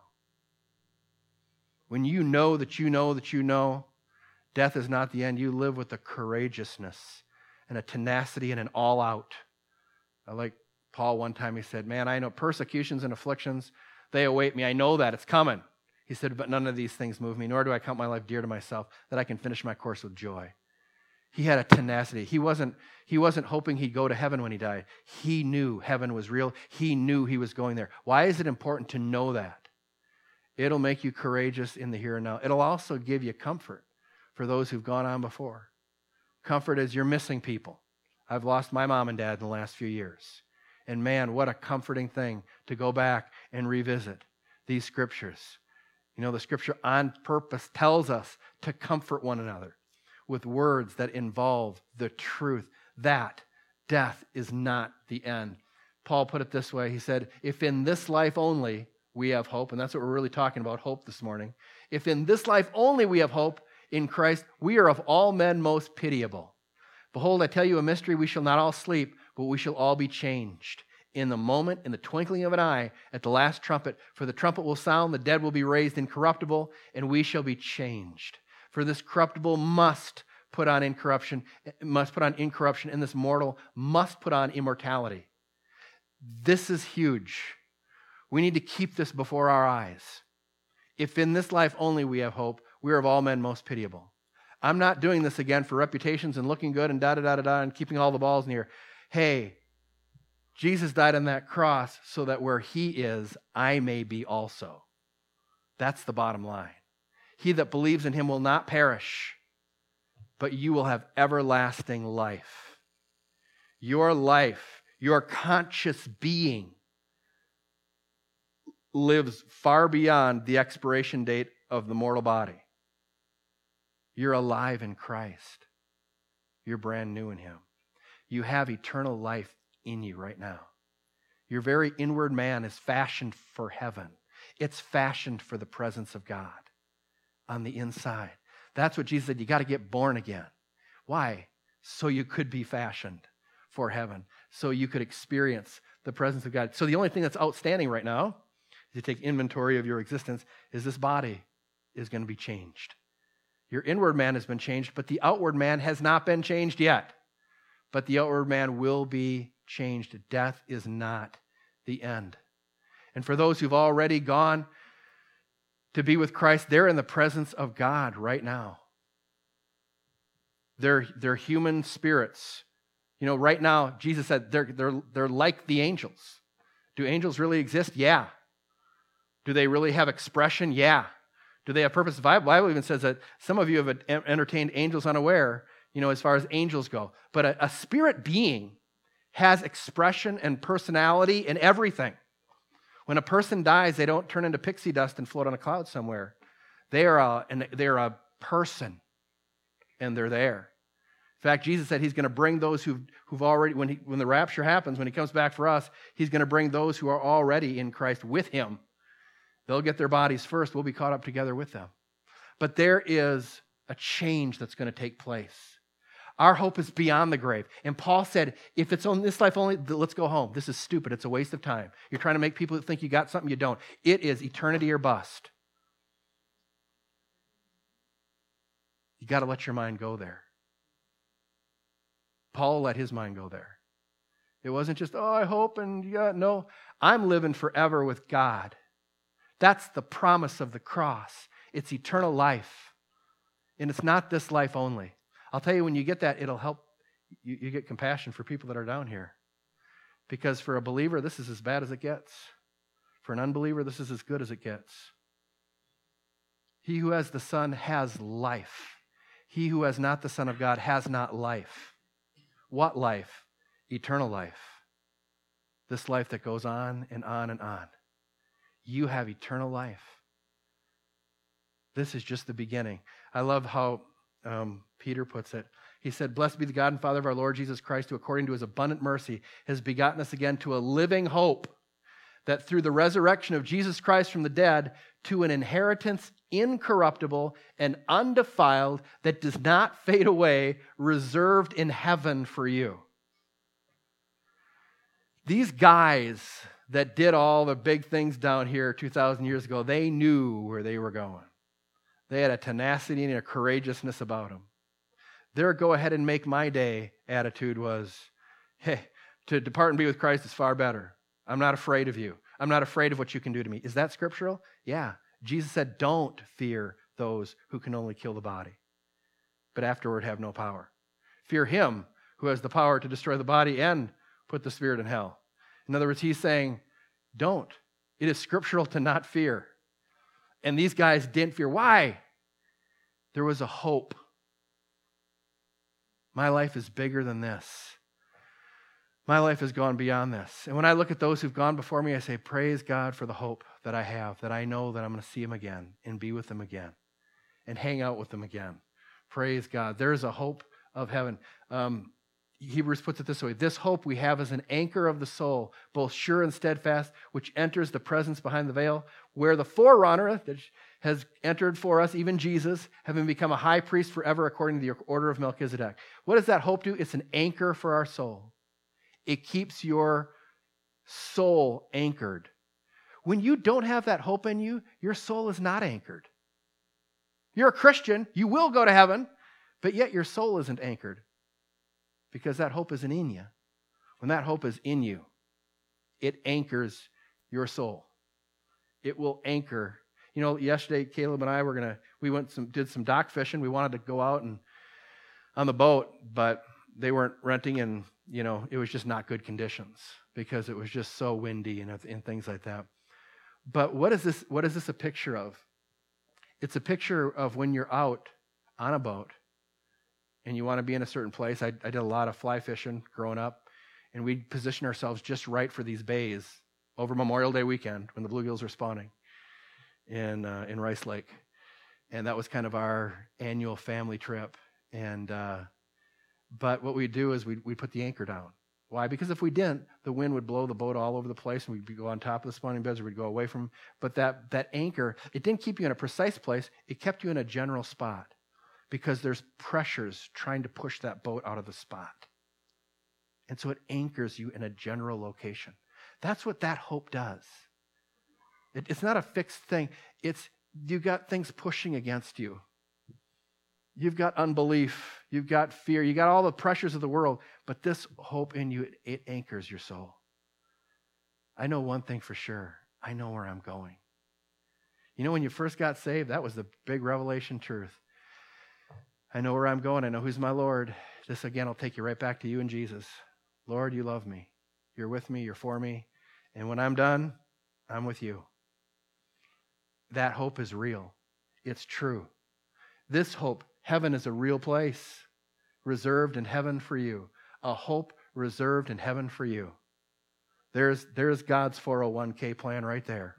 When you know that you know that you know death is not the end, you live with a courageousness and a tenacity and an all-out. I like Paul one time, he said, man, I know persecutions and afflictions, they await me. I know that. It's coming. He said, but none of these things move me, nor do I count my life dear to myself, that I can finish my course with joy. He had a tenacity. He wasn't, he wasn't hoping he'd go to heaven when he died. He knew heaven was real. He knew he was going there. Why is it important to know that? It'll make you courageous in the here and now. It'll also give you comfort for those who've gone on before. Comfort as you're missing people. I've lost my mom and dad in the last few years. And man, what a comforting thing to go back and revisit these scriptures. You know, the scripture on purpose tells us to comfort one another with words that involve the truth that death is not the end. Paul put it this way. He said, if in this life only we have hope, and that's what we're really talking about, hope this morning. If in this life only we have hope in Christ, we are of all men most pitiable. Behold, I tell you a mystery, we shall not all sleep, but we shall all be changed. In the moment, in the twinkling of an eye, at the last trumpet, for the trumpet will sound, the dead will be raised incorruptible, and we shall be changed. For this corruptible must put on incorruption, must put on incorruption, and this mortal must put on immortality. This is huge. We need to keep this before our eyes. If in this life only we have hope, we are of all men most pitiable. I'm not doing this again for reputations and looking good and da-da-da-da-da and keeping all the balls in the air. Hey, Jesus died on that cross so that where he is, I may be also. That's the bottom line. He that believes in him will not perish, but you will have everlasting life. Your life, your conscious being, lives far beyond the expiration date of the mortal body. You're alive in Christ. You're brand new in him. You have eternal life in you right now. Your very inward man is fashioned for heaven. It's fashioned for the presence of God on the inside. That's what Jesus said. You got to get born again. Why? So you could be fashioned for heaven. So you could experience the presence of God. So the only thing that's outstanding right now, if you take inventory of your existence, is this body is going to be changed. Your inward man has been changed, but the outward man has not been changed yet. But the outward man will be changed. Death is not the end. And for those who've already gone to be with Christ, they're in the presence of God right now. They're, they're human spirits. You know, right now, Jesus said they're, they're, they're like the angels. Do angels really exist? Yeah. Do they really have expression? Yeah. Do they have purpose? The Bible even says that some of you have entertained angels unaware, you know, as far as angels go. But a, a spirit being has expression and personality and everything. When a person dies, they don't turn into pixie dust and float on a cloud somewhere. They are a, and they're a person, and they're there. In fact, Jesus said he's going to bring those who've, who've already, when, he, when the rapture happens, when he comes back for us, he's going to bring those who are already in Christ with him. They'll get their bodies first. We'll be caught up together with them. But there is a change that's going to take place. Our hope is beyond the grave. And Paul said, if it's on this life only, let's go home. This is stupid. It's a waste of time. You're trying to make people think you got something you don't. It is eternity or bust. You got to let your mind go there. Paul let his mind go there. It wasn't just, oh, I hope, and yeah, no. I'm living forever with God. That's the promise of the cross. It's eternal life. And it's not this life only. I'll tell you, when you get that, it'll help you, you get compassion for people that are down here. Because for a believer, this is as bad as it gets. For an unbeliever, this is as good as it gets. He who has the Son has life. He who has not the Son of God has not life. What life? Eternal life. This life that goes on and on and on. You have eternal life. This is just the beginning. I love how um, Peter puts it. He said, blessed be the God and Father of our Lord Jesus Christ, who according to his abundant mercy has begotten us again to a living hope, that through the resurrection of Jesus Christ from the dead, to an inheritance incorruptible and undefiled that does not fade away, reserved in heaven for you. These guys that did all the big things down here two thousand years ago, they knew where they were going. They had a tenacity and a courageousness about them. Their go ahead and make my day attitude was, hey, to depart and be with Christ is far better. I'm not afraid of you. I'm not afraid of what you can do to me. Is that scriptural? Yeah. Jesus said, don't fear those who can only kill the body, but afterward have no power. Fear him who has the power to destroy the body and put the spirit in hell. In other words, he's saying, don't. It is scriptural to not fear. And these guys didn't fear. Why? There was a hope. My life is bigger than this. My life has gone beyond this. And when I look at those who've gone before me, I say, praise God for the hope that I have, that I know that I'm going to see him again and be with them again and hang out with them again. Praise God. There is a hope of heaven. Um, Hebrews puts it this way, this hope we have is an anchor of the soul, both sure and steadfast, which enters the presence behind the veil, where the forerunner that has entered for us, even Jesus, having become a high priest forever according to the order of Melchizedek. What does that hope do? It's an anchor for our soul. It keeps your soul anchored. When you don't have that hope in you, your soul is not anchored. You're a Christian, you will go to heaven, but yet your soul isn't anchored. Because that hope isn't in you. When that hope is in you, it anchors your soul. It will anchor. You know, yesterday Caleb and I were gonna we went some did some dock fishing. We wanted to go out and on the boat, but they weren't renting, and you know it was just not good conditions because it was just so windy and and things like that. But what is this? What is this a picture of? It's a picture of when you're out on a boat. And you want to be in a certain place. I, I did a lot of fly fishing growing up, and we'd position ourselves just right for these bays over Memorial Day weekend when the bluegills were spawning in uh, in Rice Lake. And that was kind of our annual family trip. And uh, But what we'd do is we'd, we'd put the anchor down. Why? Because if we didn't, the wind would blow the boat all over the place, and we'd go on top of the spawning beds, or we'd go away from. But that, that anchor, it didn't keep you in a precise place. It kept you in a general spot, because there's pressures trying to push that boat out of the spot. And so it anchors you in a general location. That's what that hope does. It, it's not a fixed thing. It's you've got things pushing against you. You've got unbelief. You've got fear. You got all the pressures of the world. But this hope in you, it, it anchors your soul. I know one thing for sure. I know where I'm going. You know, when you first got saved, that was the big revelation truth. I know where I'm going. I know who's my Lord. This, again, will take you right back to you and Jesus. Lord, you love me. You're with me. You're for me. And when I'm done, I'm with you. That hope is real. It's true. This hope, heaven is a real place, reserved in heaven for you. A hope reserved in heaven for you. There's, there's God's four oh one k plan right there.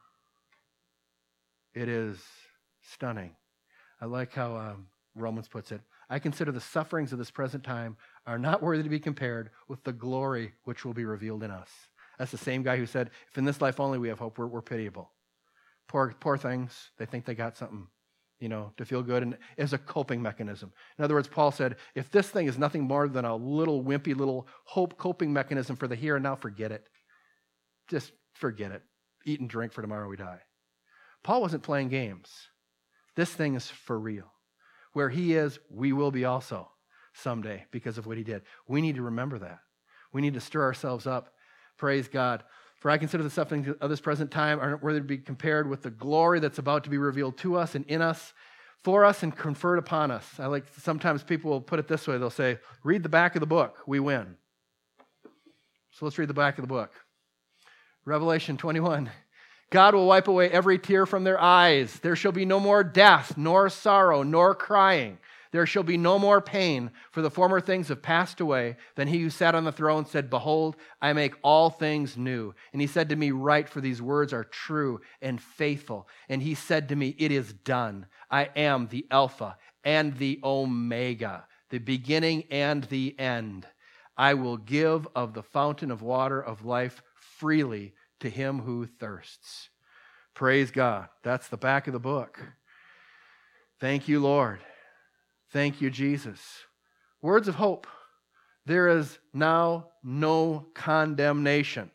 It is stunning. I like how um, Romans puts it. I consider the sufferings of this present time are not worthy to be compared with the glory which will be revealed in us. That's the same guy who said, if in this life only we have hope, we're, we're pitiable. Poor, poor things. They think they got something, you know, to feel good, and as a coping mechanism. In other words, Paul said, if this thing is nothing more than a little wimpy little hope coping mechanism for the here and now, forget it. Just forget it. Eat and drink, for tomorrow we die. Paul wasn't playing games. This thing is for real. Where he is, we will be also someday because of what he did. We need to remember that. We need to stir ourselves up. Praise God. For I consider the sufferings of this present time aren't worthy to be compared with the glory that's about to be revealed to us and in us, for us and conferred upon us. I like, sometimes people will put it this way. They'll say, read the back of the book, we win. So let's read the back of the book. Revelation twenty-one. God will wipe away every tear from their eyes. There shall be no more death, nor sorrow, nor crying. There shall be no more pain, for the former things have passed away. Then he who sat on the throne said, behold, I make all things new. And he said to me, write, for these words are true and faithful. And he said to me, it is done. I am the Alpha and the Omega, the beginning and the end. I will give of the fountain of water of life freely to him who thirsts. Praise God. That's the back of the book. Thank you, Lord. Thank you, Jesus. Words of hope. There is now no condemnation.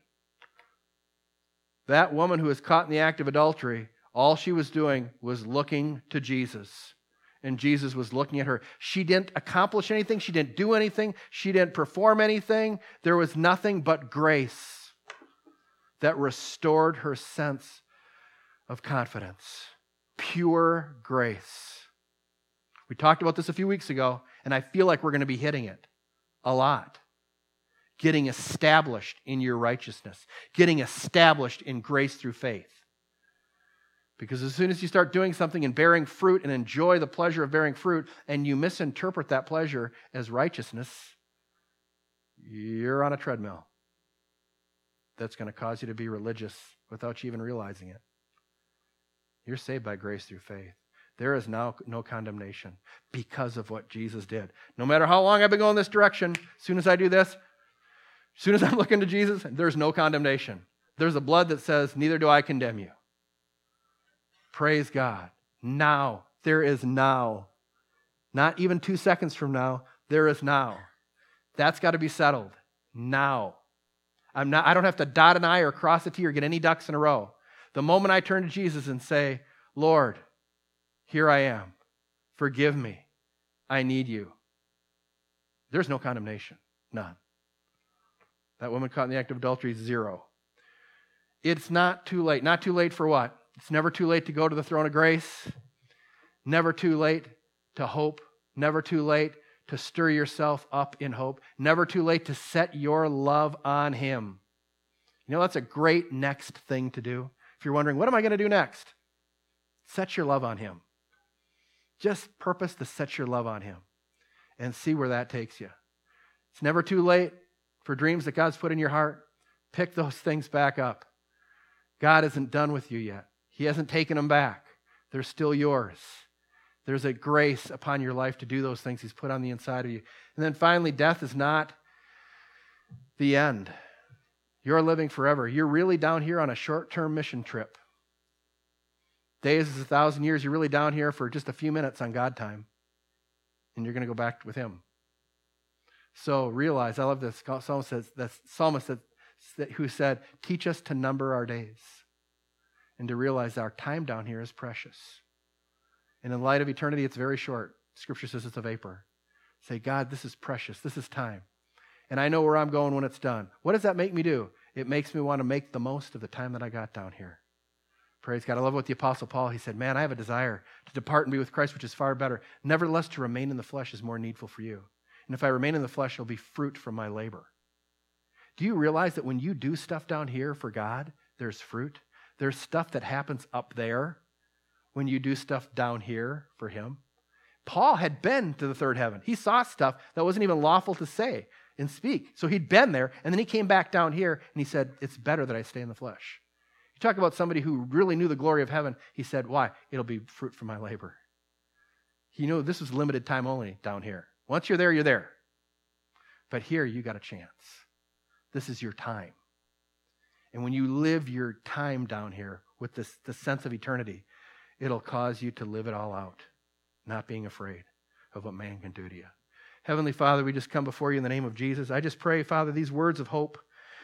That woman who was caught in the act of adultery, all she was doing was looking to Jesus. And Jesus was looking at her. She didn't accomplish anything. She didn't do anything. She didn't perform anything. There was nothing but grace that restored her sense of confidence. Pure grace. We talked about this a few weeks ago, and I feel like we're going to be hitting it a lot. Getting established in your righteousness. Getting established in grace through faith. Because as soon as you start doing something and bearing fruit and enjoy the pleasure of bearing fruit, and you misinterpret that pleasure as righteousness, you're on a treadmill. That's going to cause you to be religious without you even realizing it. You're saved by grace through faith. There is now no condemnation because of what Jesus did. No matter how long I've been going this direction, as soon as I do this, as soon as I'm looking to Jesus, there's no condemnation. There's a blood that says, neither do I condemn you. Praise God. Now, there is now. Not even two seconds from now, there is now. That's got to be settled now. I'm not, I don't have to dot an I or cross a T or get any ducks in a row. The moment I turn to Jesus and say, Lord, here I am. Forgive me. I need you. There's no condemnation. None. That woman caught in the act of adultery, zero. It's not too late. Not too late for what? It's never too late to go to the throne of grace. Never too late to hope. Never too late to stir yourself up in hope. Never too late to set your love on him. You know, that's a great next thing to do. If you're wondering, what am I going to do next? Set your love on him. Just purpose to set your love on him and see where that takes you. It's never too late for dreams that God's put in your heart. Pick those things back up. God isn't done with you yet. He hasn't taken them back. They're still yours. There's a grace upon your life to do those things He's put on the inside of you. And then finally, death is not the end. You're living forever. You're really down here on a short-term mission trip. Days is a thousand years. You're really down here for just a few minutes on God time. And you're going to go back with Him. So realize, I love this. Psalmist says, that psalmist that, who said, teach us to number our days. And to realize our time down here is precious. And in light of eternity, it's very short. Scripture says it's a vapor. Say, God, this is precious. This is time. And I know where I'm going when it's done. What does that make me do? It makes me want to make the most of the time that I got down here. Praise God. I love what the Apostle Paul, he said, man, I have a desire to depart and be with Christ, which is far better. Nevertheless, to remain in the flesh is more needful for you. And if I remain in the flesh, it'll be fruit from my labor. Do you realize that when you do stuff down here for God, there's fruit? There's stuff that happens up there when you do stuff down here for Him. Paul had been to the third heaven. He saw stuff that wasn't even lawful to say and speak. So he'd been there, and then he came back down here, and he said, it's better that I stay in the flesh. You talk about somebody who really knew the glory of heaven. He said, why? It'll be fruit from my labor. He knew this was limited time only down here. Once you're there, you're there. But here, you got a chance. This is your time. And when you live your time down here with this, this sense of eternity, it'll cause you to live it all out, not being afraid of what man can do to you. Heavenly Father, we just come before you in the name of Jesus. I just pray, Father, these words of hope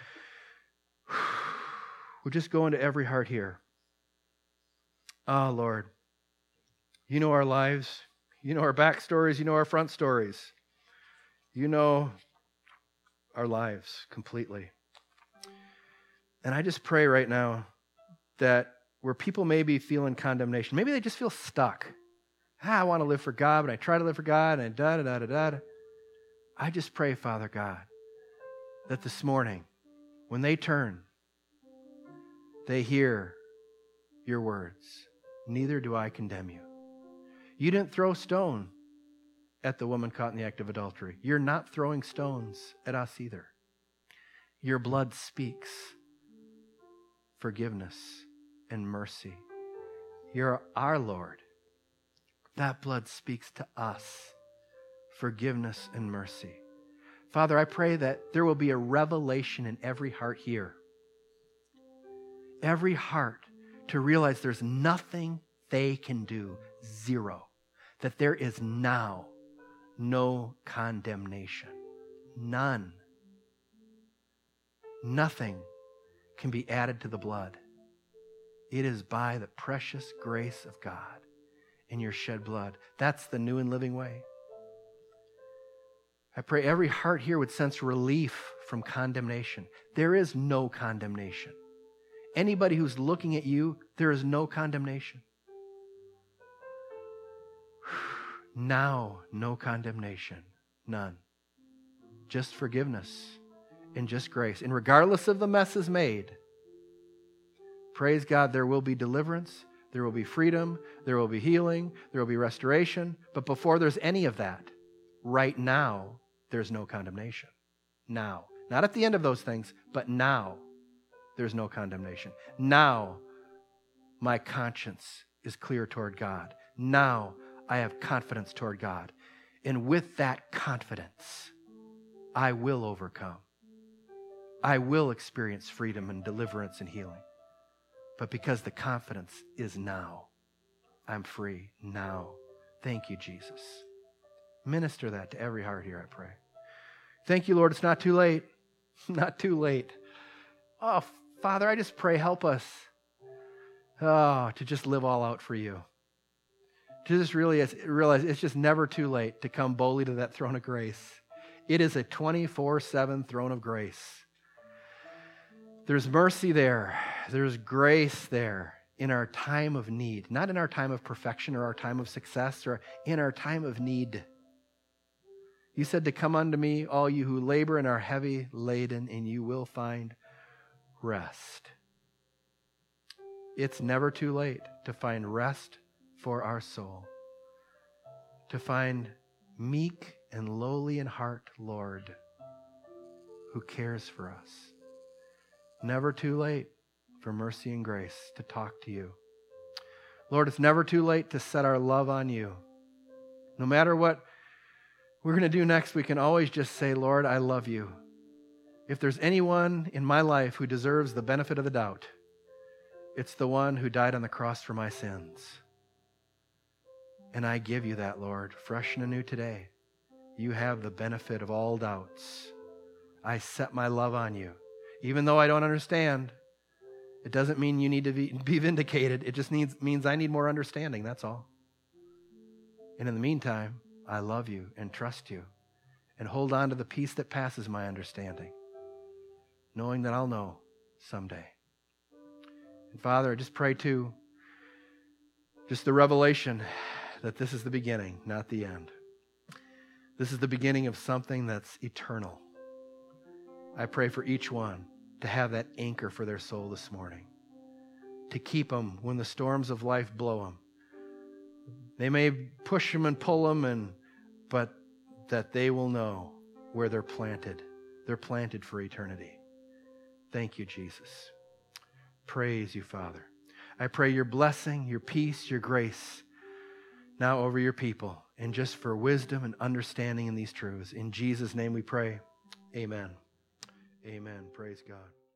will just go into every heart here. Ah, oh, Lord, you know our lives. You know our back stories. You know our front stories. You know our lives completely. And I just pray right now that where people may be feeling condemnation, maybe they just feel stuck. Ah, I want to live for God, but I try to live for God, and da da da da da. I just pray, Father God, that this morning, when they turn, they hear your words. Neither do I condemn you. You didn't throw stone at the woman caught in the act of adultery. You're not throwing stones at us either. Your blood speaks forgiveness and mercy. You're our Lord. That blood speaks to us forgiveness and mercy. Father, I pray that there will be a revelation in every heart here. Every heart to realize there's nothing they can do, zero. That there is now no condemnation. None. Nothing can be added to the blood. It is by the precious grace of God in your shed blood. That's the new and living way. I pray every heart here would sense relief from condemnation. There is no condemnation. Anybody who's looking at you, there is no condemnation. Now, no condemnation. None. Just forgiveness and just grace. And regardless of the messes made, praise God, there will be deliverance, there will be freedom, there will be healing, there will be restoration. But before there's any of that, right now, there's no condemnation. Now. Not at the end of those things, but now, there's no condemnation. Now, my conscience is clear toward God. Now, I have confidence toward God. And with that confidence, I will overcome. I will experience freedom and deliverance and healing. But because the confidence is now, I'm free now. Thank you, Jesus. Minister that to every heart here, I pray. Thank you, Lord. It's not too late. Not too late. Oh, Father, I just pray, help us oh, to just live all out for you. To just really realize it's just never too late to come boldly to that throne of grace. It is a twenty-four seven throne of grace. There's mercy there. There's grace there in our time of need. Not in our time of perfection or our time of success or in our time of need. You said to come unto me, all you who labor and are heavy laden, and you will find rest. It's never too late to find rest for our soul. To find meek and lowly in heart, Lord, who cares for us. Never too late for mercy and grace to talk to you. Lord, it's never too late to set our love on you. No matter what we're going to do next, we can always just say, Lord, I love you. If there's anyone in my life who deserves the benefit of the doubt, it's the one who died on the cross for my sins. And I give you that, Lord, fresh and anew today. You have the benefit of all doubts. I set my love on you. Even though I don't understand, it doesn't mean you need to be, be vindicated. It just needs, means I need more understanding, that's all. And in the meantime, I love you and trust you and hold on to the peace that passes my understanding, knowing that I'll know someday. And Father, I just pray too, just the revelation that this is the beginning, not the end. This is the beginning of something that's eternal. I pray for each one to have that anchor for their soul this morning, to keep them when the storms of life blow them. They may push them and pull them, and, but that they will know where they're planted. They're planted for eternity. Thank you, Jesus. Praise you, Father. I pray your blessing, your peace, your grace now over your people, and just for wisdom and understanding in these truths. In Jesus' name we pray. Amen. Amen. Praise God.